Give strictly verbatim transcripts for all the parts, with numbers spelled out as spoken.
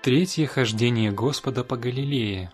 Третье хождение Господа по Галилее.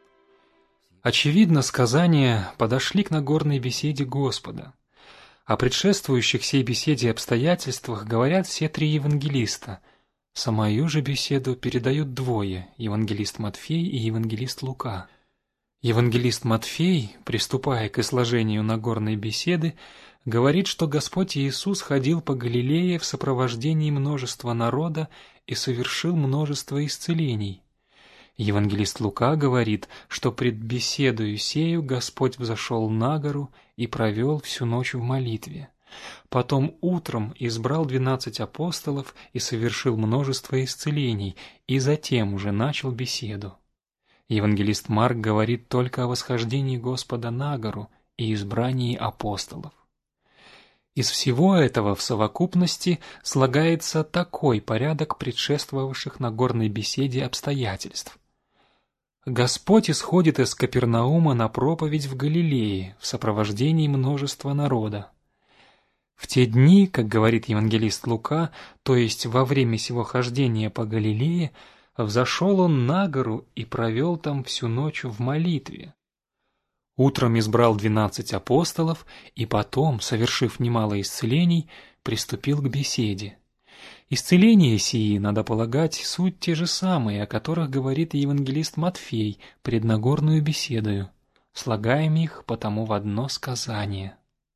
Очевидно, сказания подошли к Нагорной беседе Господа. О предшествующих сей беседе обстоятельствах говорят все три евангелиста. Самую же беседу передают двое – евангелист Матфей и евангелист Лука. Евангелист Матфей, приступая к изложению Нагорной беседы, говорит, что Господь Иисус ходил по Галилее в сопровождении множества народа и совершил множество исцелений. Евангелист Лука говорит, что пред беседою сею Господь взошел на гору и провел всю ночь в молитве. Потом утром избрал двенадцать апостолов и совершил множество исцелений, и затем уже начал беседу. Евангелист Марк говорит только о восхождении Господа на гору и избрании апостолов. Из всего этого в совокупности слагается такой порядок предшествовавших Нагорной беседе обстоятельств. Господь исходит из Капернаума на проповедь в Галилее в сопровождении множества народа. В те дни, как говорит евангелист Лука, то есть во время сего хождения по Галилее, взошел он на гору и провел там всю ночь в молитве. Утром избрал двенадцать апостолов и потом, совершив немало исцелений, приступил к беседе. Исцеления сии, надо полагать, суть те же самые, о которых говорит евангелист Матфей пред Нагорную беседою. Слагаем их потому в одно сказание.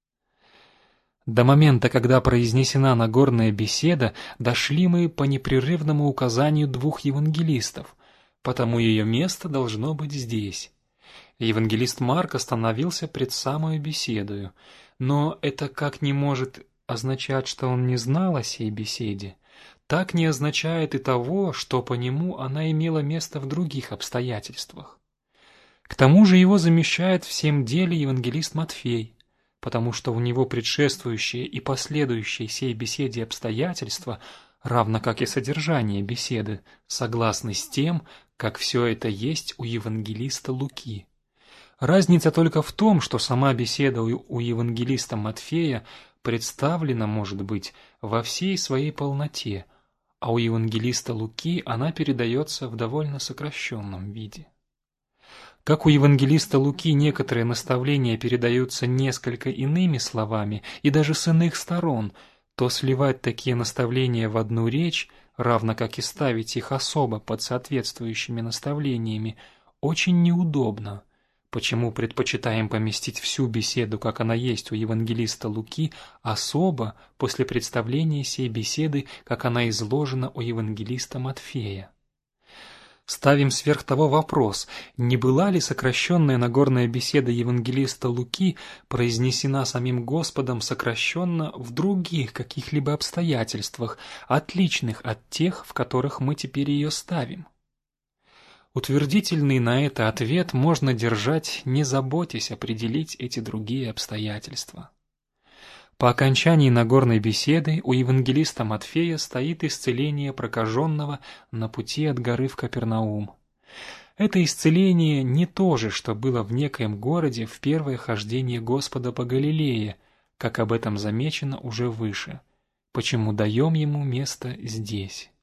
До момента, когда произнесена Нагорная беседа, дошли мы по непрерывному указанию двух евангелистов, потому ее место должно быть здесь. Евангелист Марк остановился пред самою беседою, но это как не может означать, что он не знал о сей беседе, так не означает и того, что по нему она имела место в других обстоятельствах. К тому же его замещает в всем деле евангелист Матфей, потому что у него предшествующие и последующие сей беседе обстоятельства, равно как и содержание беседы, согласны с тем, как все это есть у евангелиста Луки. Разница только в том, что сама беседа у евангелиста Матфея представлена, может быть, во всей своей полноте, а у евангелиста Луки она передается в довольно сокращенном виде. Как у евангелиста Луки некоторые наставления передаются несколько иными словами и даже с иных сторон, то сливать такие наставления в одну речь, равно как и ставить их особо под соответствующими наставлениями, очень неудобно, почему предпочитаем поместить всю беседу, как она есть у евангелиста Луки, особо после представления сей беседы, как она изложена у евангелиста Матфея. Ставим сверх того вопрос, не была ли сокращенная Нагорная беседа евангелиста Луки произнесена самим Господом сокращенно в других каких-либо обстоятельствах, отличных от тех, в которых мы теперь ее ставим? Утвердительный на это ответ можно держать, не заботясь определить эти другие обстоятельства. По окончании Нагорной беседы у евангелиста Матфея стоит исцеление прокаженного на пути от горы в Капернаум. Это исцеление не то же, что было в некоем городе в первое хождение Господа по Галилее, как об этом замечено уже выше, почему даем ему место здесь.